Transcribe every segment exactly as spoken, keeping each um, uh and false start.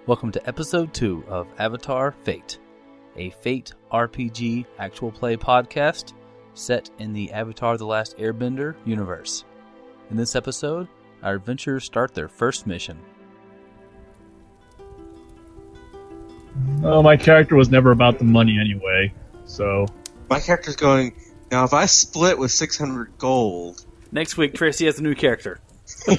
Welcome to episode two of Avatar Fate, a Fate R P G actual play podcast set in the Avatar The Last Airbender universe. In this episode, our adventurers start their first mission. Oh, my character was never about the money anyway, so... My character's going, now if I split with six hundred gold... Next week, Tracy has a new character. I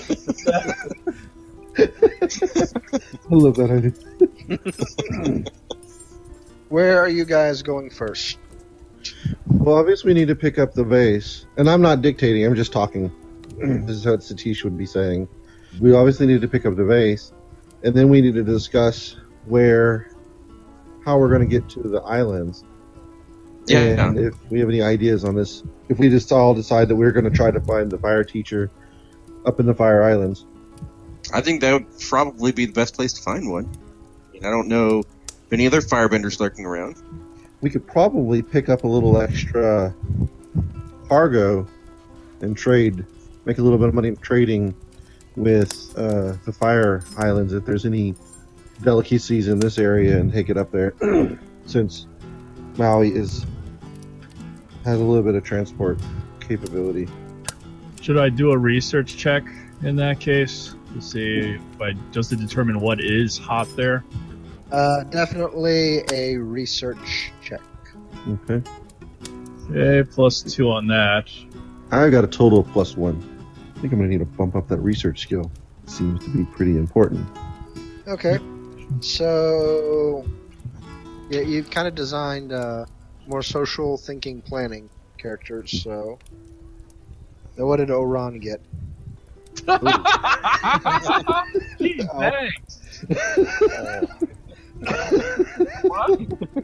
love that idea. Where are you guys going first? Well, obviously we need to pick up the vase. And I'm not dictating, I'm just talking. This is what Satish would be saying. We obviously need to pick up the vase. And then we need to discuss where, how we're going to get to the islands. Yeah. And yeah. if we have any ideas on this. If we just all decide that we're going to try to find the fire teacher up in the Fire Islands. I think that would probably be the best place to find one. I mean, I don't know if any other firebenders lurking around. We could probably pick up a little extra cargo and trade, make a little bit of money trading with uh, the Fire Islands if there's any delicacies in this area and take it up there, since Maui is has a little bit of transport capability. Should I do a research check in that case to see if I just to determine what is hot there? Uh, definitely a research check. Okay. Okay, plus two on that. I got a total of plus one. I think I'm going to need to bump up that research skill. It seems to be pretty important. Okay. So, yeah, you've kind of designed uh, more social thinking planning characters, so... So what did Oran get? Gee, thanks. Uh, What?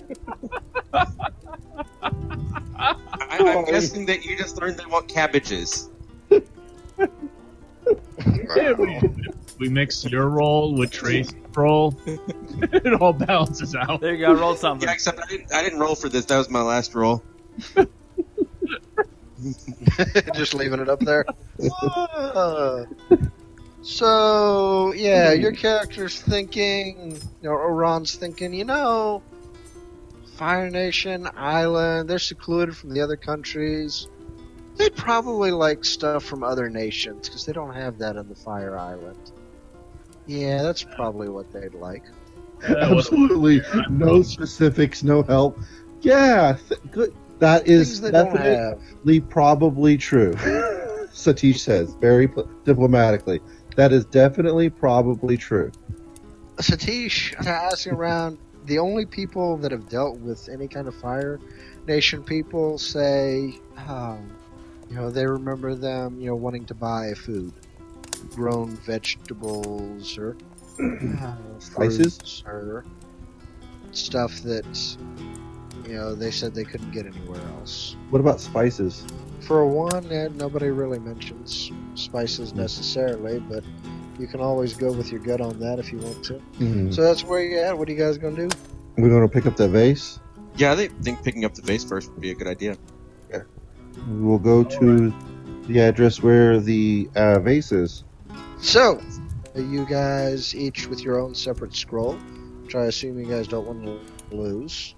I, I'm guessing that you just learned they want cabbages. Yeah, we, we mix your roll with Tracy's roll. It all balances out. There you go, roll something. Yeah, except I didn't, I didn't roll for this. That was my last roll. Just leaving it up there. Uh, so, yeah, your character's thinking, you know, Oran's thinking, you know, Fire Nation, Island, they're secluded from the other countries. They'd probably like stuff from other nations, because they don't have that on the Fire Island. Yeah, that's probably what they'd like. Yeah, what- Absolutely no specifics, no help. Yeah, th- good. That is Things they don't definitely have. probably true. Satish says, very pl- diplomatically. That is definitely probably true. Satish, asking around, the only people that have dealt with any kind of Fire Nation people say, um, you know, they remember them, you know, wanting to buy food, grown vegetables or uh, Spices? fruits or stuff that, you know, they said they couldn't get anywhere else. What about spices? For one, eh, nobody really mentions spices necessarily, but you can always go with your gut on that if you want to. Mm-hmm. So that's where you're at. What are you guys going to do? We're going to pick up that vase. Yeah, I think, think picking up the vase first would be a good idea. We'll go to the address where the uh, vase is. So, you guys each with your own separate scroll, which I assume you guys don't want to lose.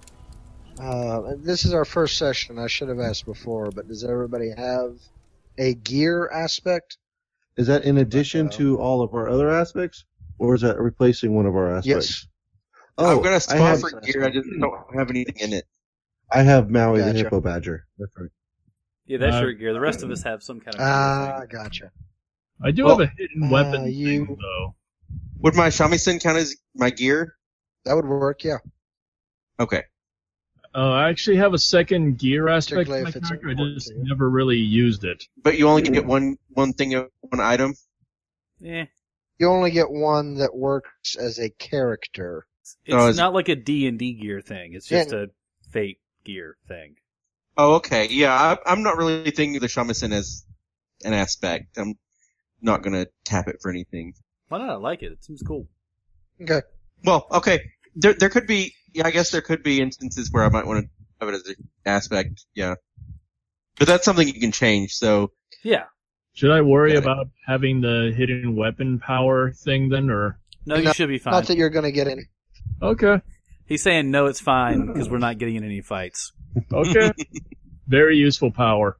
Uh, and this is our first session. I should have asked before, but does everybody have a gear aspect? Is that in addition Uh-oh. to all of our other aspects? Or is that replacing one of our aspects? Yes. Oh, I've got a I spot have, for gear. I just don't have anything in it. I have Maui the Gotcha. Hippo Badger. That's right. Yeah, that's Uh, your gear. The rest of us have some kind of... Ah, gotcha. I do Well, have a hidden uh, weapon you- thing, though. Would my shamisen count as my gear? That would work, yeah. Okay. Uh, I actually have a second gear aspect to Particularly my if it's character. I important just to you. never really used it. But you only get one one thing, one item? Eh, You only get one that works as a character. it's Oh, is- not like a D and D gear thing. It's just a Fate gear thing. Oh, okay. Yeah, I, I'm not really thinking of the shamisen as an aspect. I'm not going to tap it for anything. Why not? I like it. It seems cool. Okay. Well, okay. There there could be, yeah, I guess there could be instances where I might want to have it as an aspect, yeah. But that's something you can change, so... Yeah. Should I worry Got it. about having the hidden weapon power thing then, or? No, you No, should be fine. Not that you're going to get any. Okay. He's saying no, it's fine because we're not getting in any fights. Okay. Very useful power.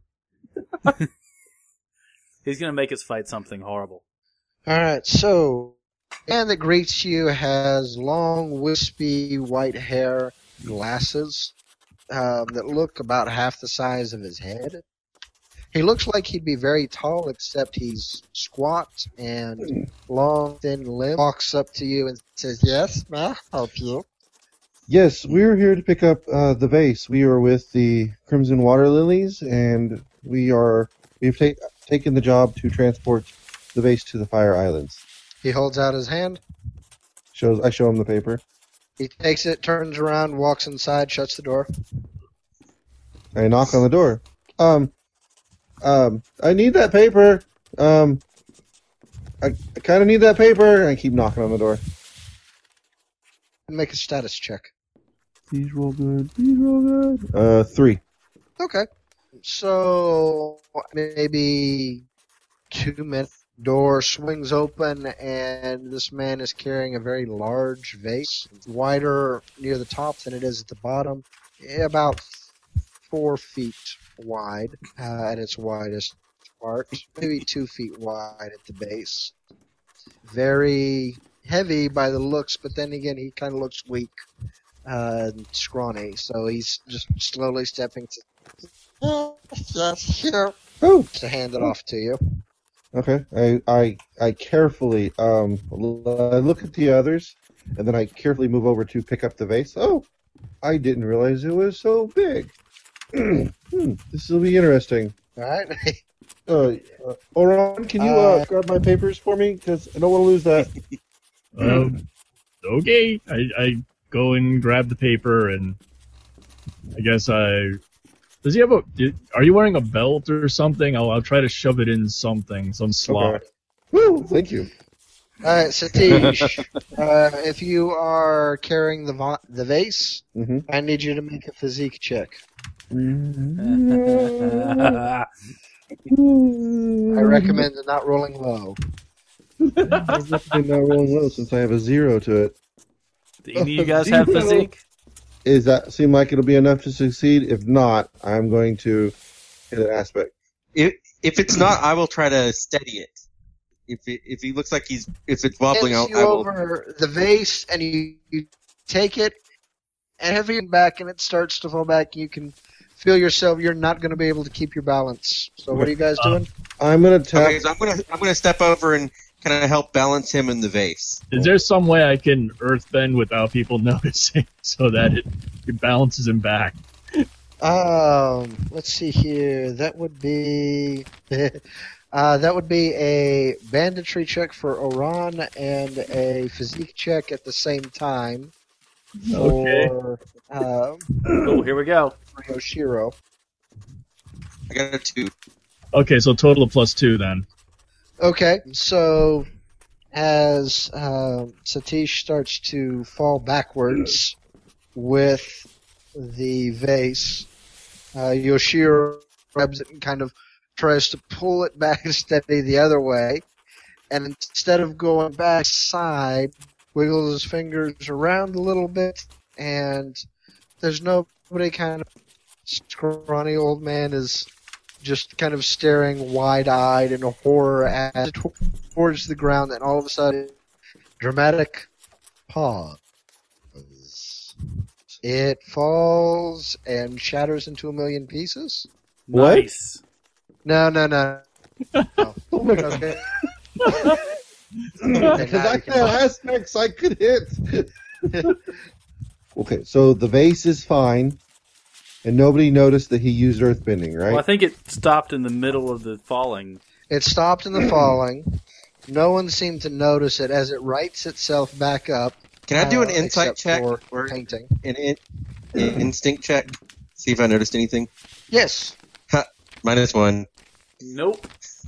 He's gonna make us fight something horrible. All right, so the man that greets you has long, wispy white hair, glasses um, that look about half the size of his head. He looks like he'd be very tall, except he's squat and long, thin limbs. Walks up to you and says, "Yes, may I help you?" Yes, we're here to pick up uh, the vase. We are with the Crimson Water Lilies, and we are we've ta- taken the job to transport the vase to the Fire Islands. He holds out his hand. Shows I show him the paper. He takes it, turns around, walks inside, shuts the door. I knock on the door. Um, um, I need that paper. Um, I, I kind of need that paper. And I keep knocking on the door. Make a status check. Please roll good. Please roll good. Uh, three. Okay. So maybe two minutes. Door swings open, and this man is carrying a very large vase. It's wider near the top than it is at the bottom. About four feet wide uh, at its widest part. Maybe two feet wide at the base. Very heavy by the looks, but then again, he kind of looks weak uh, and scrawny. So he's just slowly stepping to, yes, here, Oh, to hand it off to you. okay. I I I carefully um l- I look at the others, and then I carefully move over to pick up the vase. Oh, I didn't realize it was so big. hmm, this will be interesting. All right. Uh, uh, Oron, can you uh, Uh, grab my papers for me? Because I don't want to lose that. Um, okay. I, I go and grab the paper, and I guess I. Does he have a? Did, are you wearing a belt or something? I'll, I'll try to shove it in something, some slot. Okay. Woo! Thank you. All right, Satish. uh, if you are carrying the va- the vase, Mm-hmm. I need you to make a physique check. I recommend not rolling low. I'm not rolling low since I have a zero to it. Do any of you guys have Zero. physique? Is that seem like it'll be enough to succeed? If not, I'm going to hit an aspect. If if it's not, I will try to steady it. If it, if he looks like he's if it's wobbling, I'll, Hands I you will. over the vase, and you, you take it, and have it back, and it starts to fall back. You can feel yourself. You're not going to be able to keep your balance. So what are you guys doing? I'm gonna tap. Okay, so I'm gonna I'm gonna step over and kind of help balance him in the vase. Is there some way I can earthbend without people noticing so that it, it balances him back? Um, let's see here. That would be uh, that would be a banditry check for Oran and a physique check at the same time Okay. for uh, Cool, here we go. for Yoshiro. I got a two. Okay, so total of plus two then. Okay, so as uh, Satish starts to fall backwards with the vase, uh, Yoshiro grabs it and kind of tries to pull it back steady the other way, and instead of going back side, wiggles his fingers around a little bit, and there's nobody. Kind of scrawny old man is just kind of staring wide-eyed in horror at it towards the ground, and all of a sudden, dramatic pause. It falls and shatters into a million pieces. What? Nice. No, no, no. no. Oh my god! Okay. Because I had aspects I could hit. Okay, so the vase is fine, and nobody noticed that he used earthbending, right? Well, I think it stopped in the middle of the falling. It stopped in the falling. No one seemed to notice it as it rights itself back up. Can I do an uh, insight except check for or an, painting? in, an instinct check? See if I noticed anything. Yes. Minus one. Nope.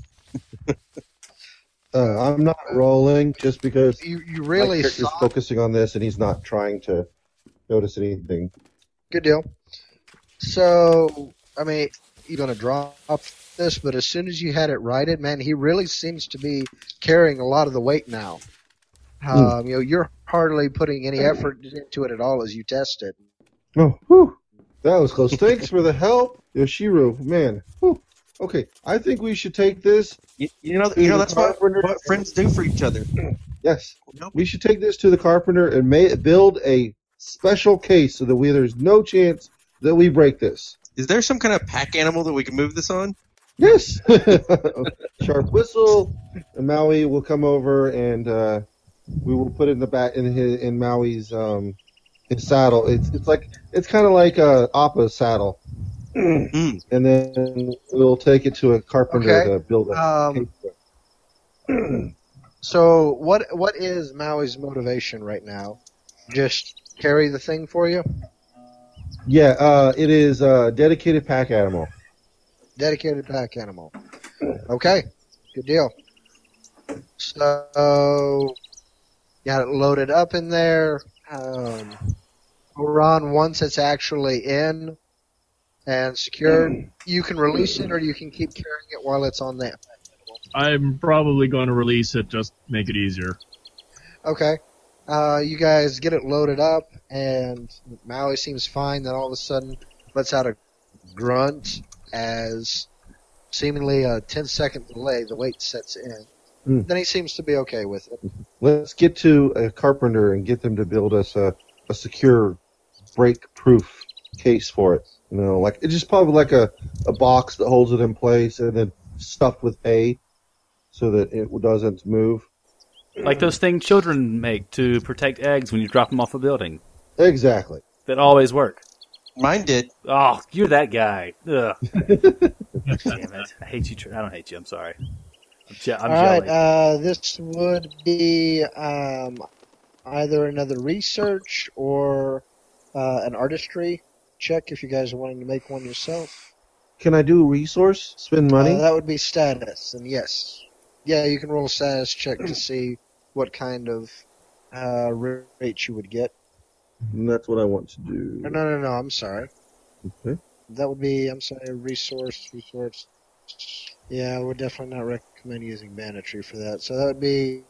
Uh, I'm not rolling just because You you my really character's saw. focusing on this, and he's not trying to notice anything. Good deal. So, I mean, you're going to drop this, but as soon as you had it righted, man, he really seems to be carrying a lot of the weight now. Um, you know, you're hardly putting any effort into it at all as you test it. Oh, whew. That was close. Thanks for the help, Yoshiro. Man, whew. Okay, I think we should take this. You, you know, you know that's what, what friends do for each other. Yes, Nope. we should take this to the carpenter and may, build a special case so that we there's no chance that we break this. Is there some kind of pack animal that we can move this on? Yes. Sharp whistle. And Maui will come over and uh, we will put it in the back in his, in Maui's um, his saddle. It's it's like it's kind of like a Appa's saddle. Mm. And then we'll take it to a carpenter Okay. to build a Um, case for it. So, what what is Maui's motivation right now? Just carry the thing for you? Yeah, uh, it is a dedicated pack animal. Dedicated pack animal. Okay, good deal. So, got it loaded up in there. Um, Oran, once it's actually in and secured, you can release it or you can keep carrying it while it's on there. I'm probably going to release it, just make it easier. Okay. Uh, you guys get it loaded up, and Maui seems fine. Then all of a sudden, lets out a grunt as seemingly a ten second delay, the weight sets in. Mm. Then he seems to be okay with it. Let's get to a carpenter and get them to build us a, a secure, break-proof case for it. You know, like it's just probably like a, a box that holds it in place and then stuffed with hay so that it doesn't move. Like those things children make to protect eggs when you drop them off a building. Exactly. That always work. Mine did. Oh, you're that guy. Ugh. Damn it. I hate you. Tr- I don't hate you. I'm sorry. I'm, je- I'm all right. jelly. Uh, this would be um, either another research or uh, an artistry check if you guys are wanting to make one yourself. Can I do resource? Spend money? Uh, that would be status, and yes. Yeah, you can roll a status check to see what kind of uh, rate you would get. And that's what I want to do. No, no, no, no, I'm sorry. Okay. That would be, I'm sorry, resource, resource. Yeah, I would definitely not recommend using banditry for that. So that would be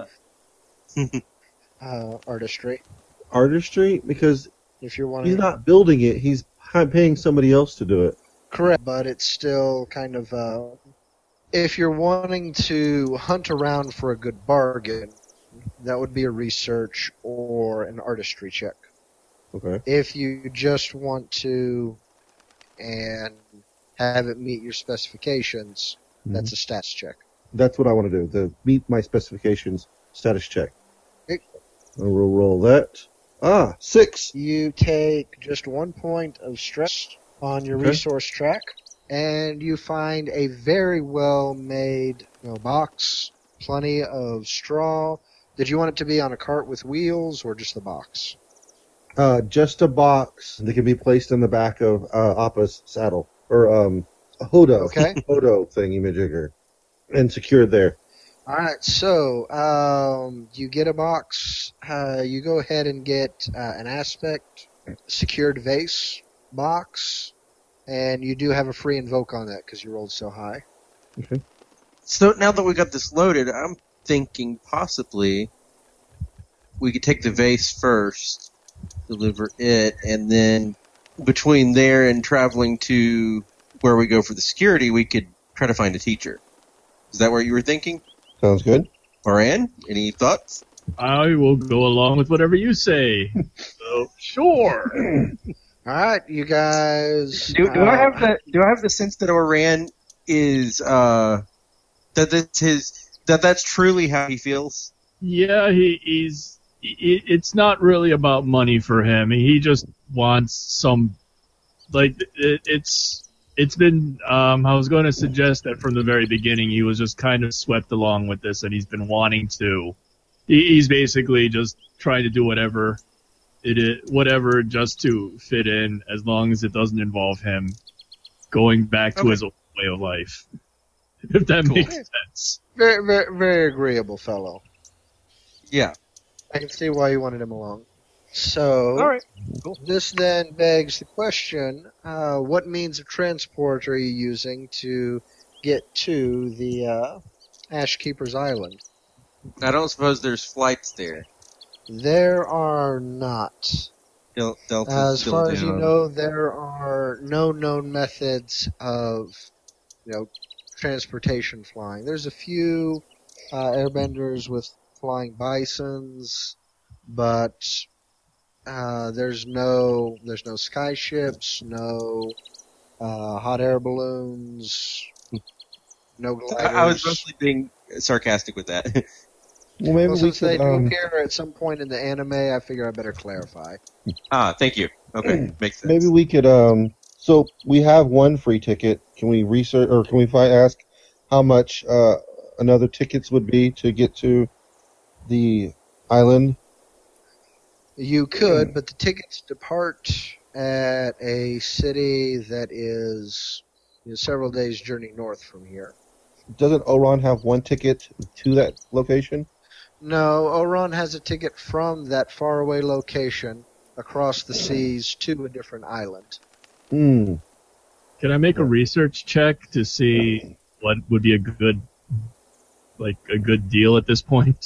uh, artistry. Artistry? Because If you're wanting he's not building it, he's hi- paying somebody else to do it. Correct, but it's still kind of, uh, if you're wanting to hunt around for a good bargain, that would be a research or an artistry check. Okay. If you just want to and have it meet your specifications, Mhm. that's a stats check. That's what I want to do. To meet my specifications, status check. Okay. I will roll that. Ah, six. You take just one point of stress on your Okay. resource track, and you find a very well made you know, box, plenty of straw. Did you want it to be on a cart with wheels or just the box? Uh, just a box that can be placed in the back of uh, Appa's saddle or um, a Hodo. Okay. Hodo thingy-majigger, and secured there. All right, so um, you get a box. Uh, you go ahead and get uh, an aspect secured vase box, and you do have a free invoke on that because you rolled so high. So now that we got this loaded, I'm thinking possibly we could take the vase first, deliver it, and then between there and traveling to where we go for the security, we could try to find a teacher. Is that what you were thinking? Sounds good. Moran, any thoughts? I will go along with whatever you say. So, sure. All right, you guys. Do, do uh, I have the Do I have the sense that Oran is uh that that's his that that's truly how he feels? Yeah, he, he's. It, it's not really about money for him. He just wants some. Like it, it's. It's been. Um, I was going to suggest that from the very beginning he was just kind of swept along with this, and he's been wanting to. He, he's basically just trying to do whatever it is, whatever just to fit in, as long as it doesn't involve him going back to Okay. his old way of life. If that Cool. makes sense. Very, very, very agreeable fellow. Yeah. I can see why you wanted him along. So, All right. this then begs the question, uh, what means of transport are you using to get to the uh, Ashkeeper's Island? I don't suppose there's flights there. There are not. Del- Delta's As still far as you down. know, there are no known methods of, you know, transportation flying. There's a few uh, airbenders with flying bisons, but uh, there's no there's no skyships, no uh, hot air balloons, no gliders. I, I was mostly being sarcastic with that. Well, maybe Well, we since they could. do Um, appear at some point in the anime, I figure I better clarify. ah, thank you. Okay, makes sense. maybe we could. Um, so we have one free ticket. Can we research, or can we fi- ask how much uh, another tickets would be to get to the island? You could, but the tickets depart at a city that is, you know, several days' journey north from here. Doesn't Oron have one ticket to that location? No, Oron has a ticket from that faraway location across the seas to a different island. Hmm. Can I make a research check to see what would be a good, like a good deal at this point?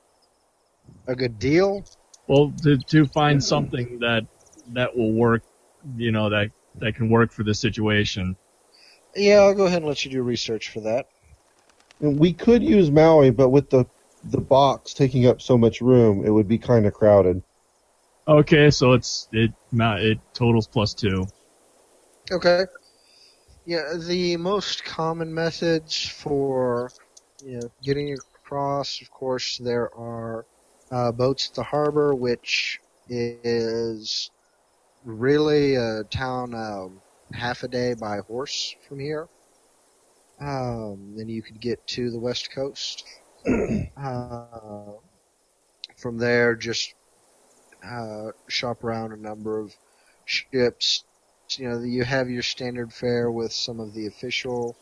A good deal? Well, to to find something that that will work, you know, that that can work for the situation. Yeah, I'll go ahead and let you do research for that. We could use Maui, but with the the box taking up so much room, it would be kind of crowded. Okay, so it's it ma- it totals plus two. Okay. Yeah, the most common methods for, you know, getting across, of course, there are uh, boats at the harbor, which is really a town um, half a day by horse from here. Um, then you could get to the west coast. uh, from there, just uh, shop around a number of ships. You know, you have your standard fare with some of the official,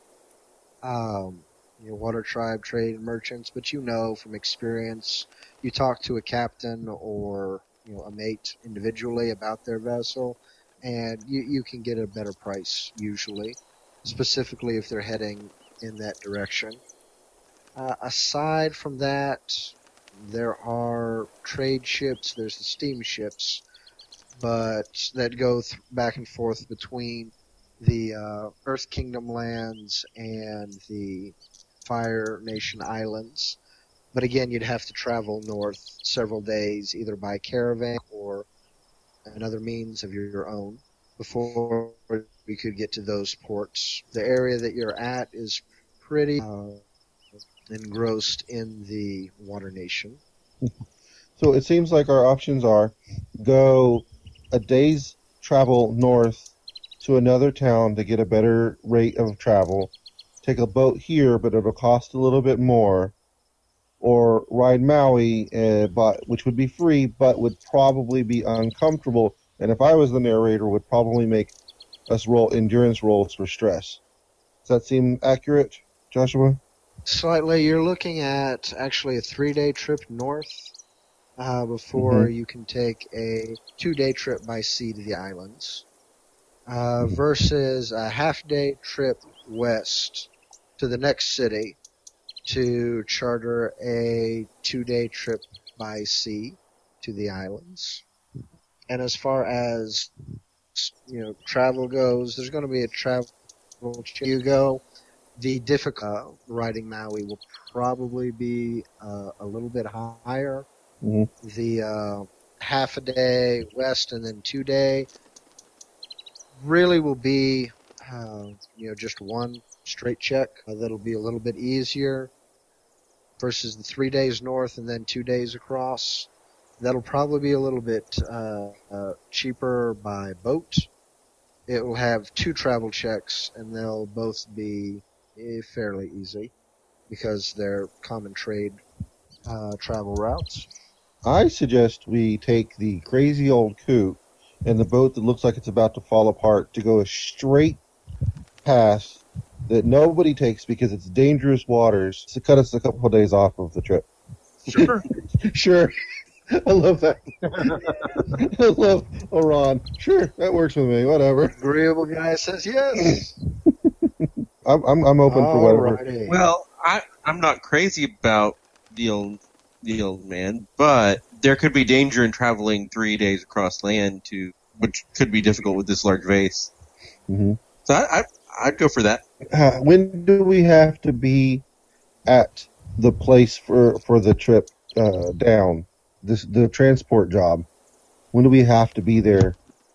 um, you know, water tribe trade merchants, but you know from experience, you talk to a captain or, you know, a mate individually about their vessel, and you, you can get a better price usually, specifically if they're heading in that direction. Uh, aside from that, there are trade ships, there's the steamships, but that go th- back and forth between the uh, Earth Kingdom lands and the Fire Nation islands. But again, you'd have to travel north several days, either by caravan or another means of your own, before we could get to those ports. The area that you're at is pretty uh, engrossed in the Water Nation. So it seems like our options are go a day's travel north to another town to get a better rate of travel, take a boat here, but it'll cost a little bit more, or ride Maui, uh, but which would be free, but would probably be uncomfortable. And if I was the narrator, would probably make us roll endurance rolls for stress. Does that seem accurate, Joshua? Slightly. You're looking at actually a three-day trip north uh, before Mhm. you can take a two-day trip by sea to the islands, uh, versus a half-day trip west to the next city to charter a two-day trip by sea to the islands. And as far as, you know, travel goes, there's going to be a travel you go. The difficult riding Maui will probably be uh, a little bit higher. Mhm. The uh, half a day west and then two day really will be, uh, you know, just one straight check. Uh, that'll be a little bit easier versus the three days north and then two days across. That'll probably be a little bit uh, uh, cheaper by boat. It will have two travel checks, and they'll both be eh, fairly easy because they're common trade uh, travel routes. I suggest we take the crazy old coupe and the boat that looks like it's about to fall apart to go a straight path that nobody takes because it's dangerous waters to cut us a couple of days off of the trip. Sure. Sure. I love that. I love Oron. Sure, that works with me. Whatever. Agreeable guy says yes. I'm I'm, I'm open for whatever. Alrighty. Well, I, I'm not crazy about the old the old man, but there could be danger in traveling three days across land to, which could be difficult with this large vase. Mm-hmm. So I, I I'd go for that. Uh, when do we have to be at the place for for the trip uh, down? This the transport job. When do we have to be there?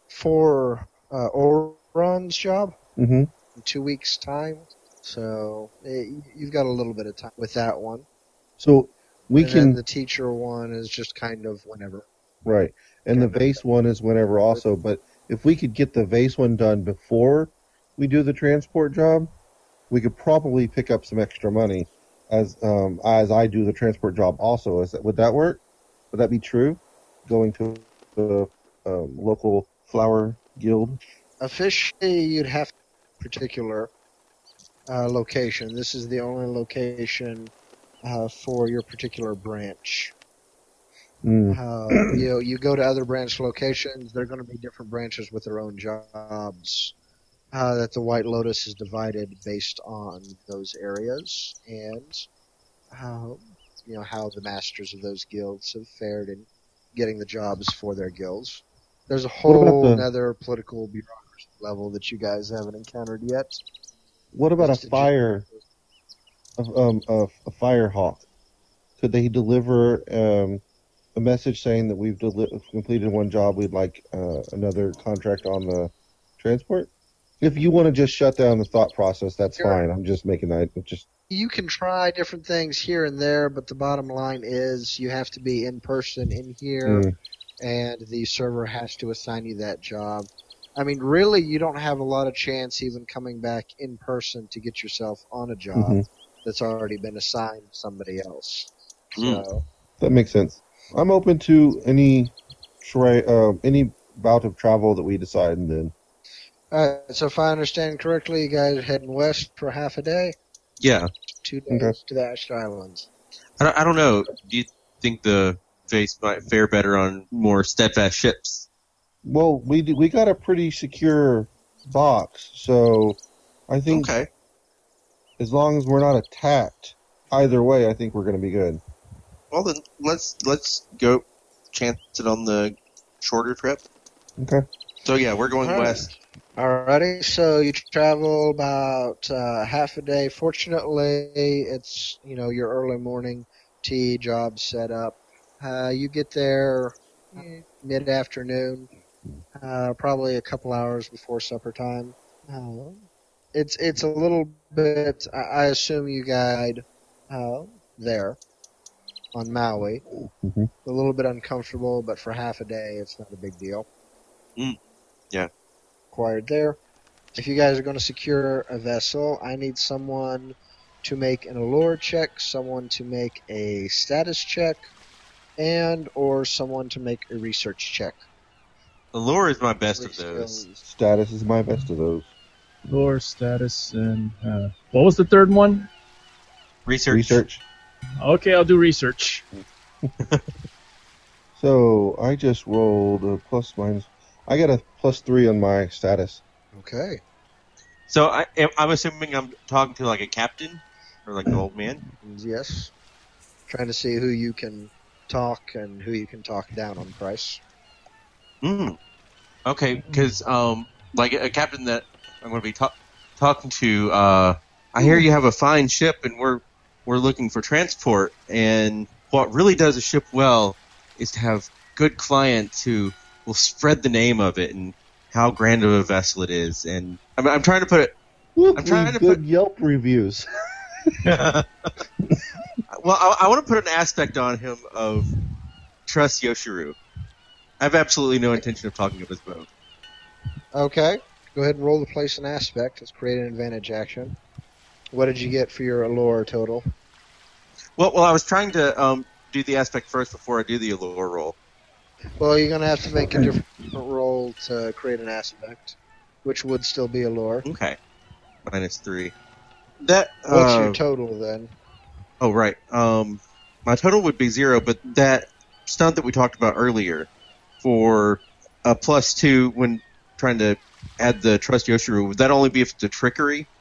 For uh, Oron's job, Mm-hmm. in two weeks' time. So eh, you've got a little bit of time with that one. So we and can then the teacher one is just kind of whenever. right, and the vase one is whenever also. But if we could get the vase one done before we do the transport job, we could probably pick up some extra money as um, as I do the transport job also. Is that would that work? Would that be true? Going to the um, local flower guild. Officially, you'd have a particular uh, location. This is the only location uh, for your particular branch. Mm. Uh, you know, you go to other branch locations. They're going to be different branches with their own jobs. Uh, that the White Lotus is divided based on those areas and uh, you know how the masters of those guilds have fared in getting the jobs for their guilds. There's a What about whole the- another political bureaucracy level that you guys haven't encountered yet. What about Just a to- fire? A, um, a, a fire hawk. Could they deliver um, a message saying that we've deli- completed one job? We'd like uh, another contract on the transport. If you want to just shut down the thought process, that's Sure. fine. I'm just making that. Just You can try different things here and there, but the bottom line is you have to be in person in here, Mm. and the server has to assign you that job. I mean, really, you don't have a lot of chance even coming back in person to get yourself on a job Mhm. that's already been assigned to somebody else. Mm. So, that makes sense. I'm open to any tra- uh, any bout of travel that we decide, and then alright, so if I understand correctly, you guys are heading west for half a day, Yeah, two days Okay. to the Ashed Islands. I don't, I don't know. Do you think the vase might fare better on more steadfast ships? well, we do, we got a pretty secure box, so I think Okay. as long as we're not attacked either way, I think we're going to be good. Well then, let's let's go chance it on the shorter trip. Okay. So yeah, we're going All right. west. Alrighty, so you travel about uh, half a day. Fortunately, it's you know your early morning tea job set up. Uh, you get there mid afternoon, uh, probably a couple hours before supper time. Uh, it's it's a little bit. I, I assume you guide uh, there on Maui. Mhm. A little bit uncomfortable, but for half a day, it's not a big deal. Mm, yeah. Acquired there. If you guys are going to secure a vessel, I need someone to make an allure check, someone to make a status check, and or someone to make a research check. Allure is my best Three of those. skills. Status is my best of those. Lore, status, and uh, what was the third one? Research. Research. Okay, I'll do research. So I just rolled a plus minus. I got a plus three on my status. Okay. So I, am- I'm assuming I'm talking to like a captain or like an old man. Yes. Trying to see who you can talk and who you can talk down on price. Mm. Okay, because um, like a captain that I'm going to be ta- talking to. Uh, I hear you have a fine ship, and we're we're looking for transport. And what really does a ship well is to have good clients who will spread the name of it and how grand of a vessel it is. And I'm, I'm trying to put it. Whoop, I'm trying leave to good put- Yelp reviews. Well, I, I want to put an aspect on him of trust Yoshiru. I have absolutely no intention of talking of his boat. Okay. Go ahead and roll to place an aspect. Let's create an advantage action. What did you get for your allure total? Well, well, I was trying to um, do the aspect first before I do the allure roll. Well, you're going to have to make a different roll to create an aspect, which would still be allure. Okay, minus three. That What's uh, your total then? oh right. Um, my total would be zero, but that stunt that we talked about earlier for a plus two when trying to add the trust Yoshiru, would that only be if it's a trickery?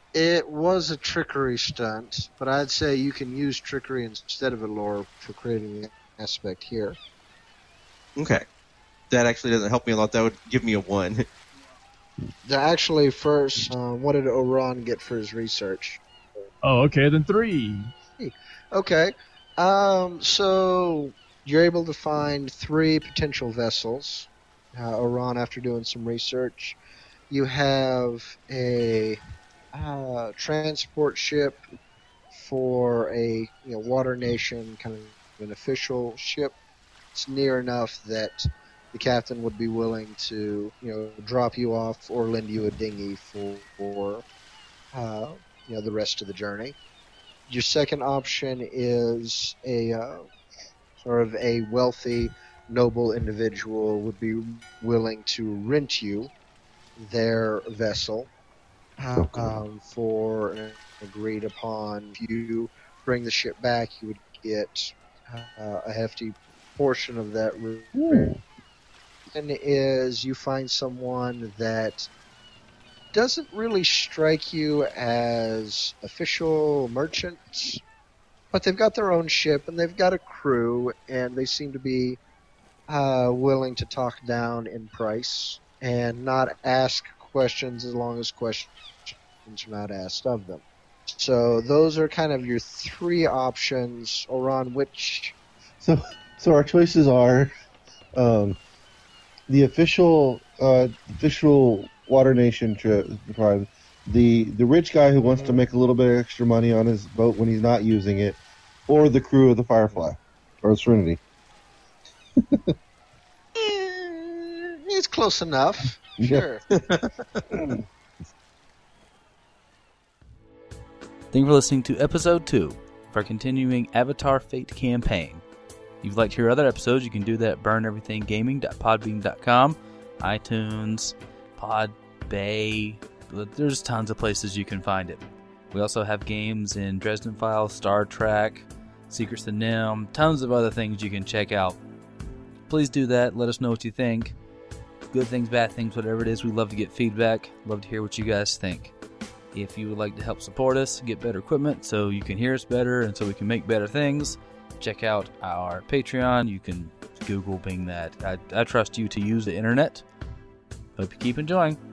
It was a trickery stunt, but I'd say you can use trickery instead of allure for creating the aspect here. Okay. That actually doesn't help me a lot. That would give me a one. Actually, first, uh, what did Oran get for his research? Oh, okay, then three. Okay. Um, so you're able to find three potential vessels. Uh, Oran, after doing some research, you have a uh, transport ship for a you know water nation, kind of an official ship. It's near enough that the captain would be willing to you know drop you off or lend you a dinghy for, for uh, you know the rest of the journey. Your second option is a uh, sort of a wealthy, noble individual would be willing to rent you their vessel Okay. um, for an agreed upon. If you bring the ship back, you would get uh, a hefty portion of that. Ooh. And is you find someone that doesn't really strike you as official merchants, but they've got their own ship and they've got a crew, and they seem to be uh, willing to talk down in price and not ask questions as long as questions are not asked of them. So those are kind of your three options. Oran, which So, so our choices are um, the official, uh, official Water Nation tri- tribe, the the rich guy who wants to make a little bit of extra money on his boat when he's not using it, or the crew of the Firefly or Serenity. eh, is close enough. Yeah. Sure. Thank you for listening to episode two of our continuing Avatar Fate campaign. If you'd like to hear other episodes, you can do that at burn everything gaming dot podbean dot com, iTunes, Podbay. There's tons of places you can find it. We also have games in Dresden Files, Star Trek, Secrets of Nim, tons of other things you can check out. Please do that. Let us know what you think. Good things, bad things, whatever it is. We love to get feedback. Love to hear what you guys think. If you would like to help support us, get better equipment so you can hear us better and so we can make better things, check out our Patreon. You can Google Bing that. I, I trust you to use the internet. Hope you keep enjoying.